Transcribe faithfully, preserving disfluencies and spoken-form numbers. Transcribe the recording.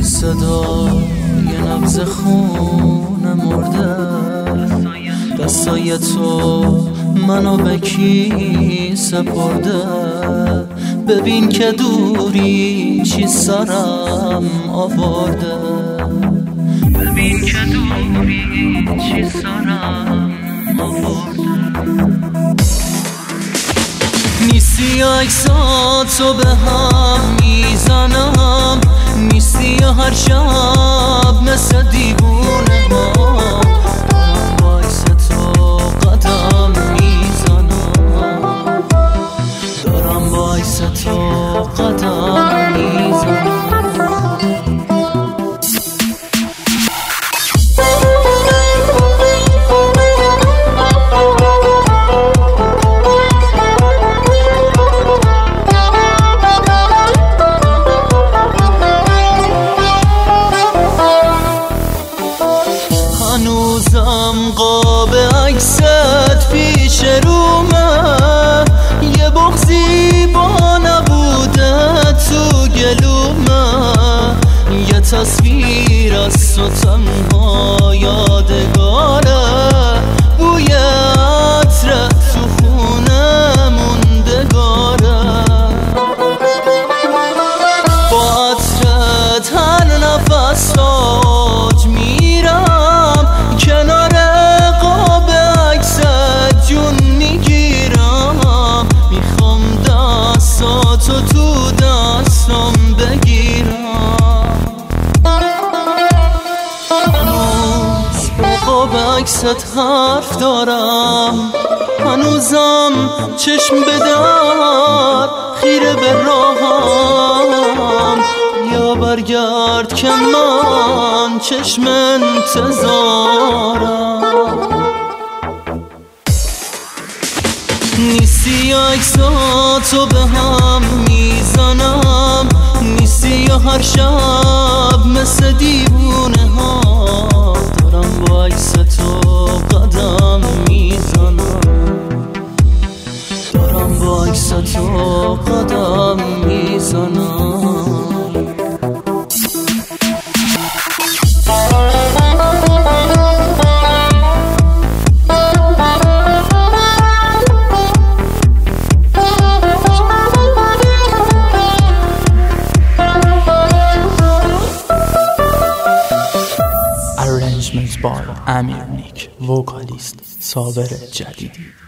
صدای نبض خون مرده، دستای تو منو به کی سپرده. ببین که دوری چی سرم آورده، ببین که دوری چی سرم آورده. نیستی عکساتو به هم میزنم، نیستی هر شب مثل دیوونه ها. دارم با عکس تو قدم میزنم، دارم با عکس تو قدم میزنم. هنوزم قاب عکست پیش رومه، یه بغضی با نبوده تو گلومه. یه تصویر از تو تنها یادگاره، بوی عطرت تو خونه موندگاره. با عطرت هر نفس تاج میرم، کنار قاب عکست جون میگیرم. میخوام دستاتو تو دستم بگیرم. هنوز با قاب عکست حرف دارم، هنوزم چشم به در خیره به راهم. یا برگرد که من چشم انتظارم. نیستی عکساتو به هم میزنم، نیستی هر شب مثل دیوونه ها. دارم با عکس تو قدم میزنم، دارم با عکس تو قدم میزنم. Arrangements by امیر نیک، وکالیست صابر جدیدی.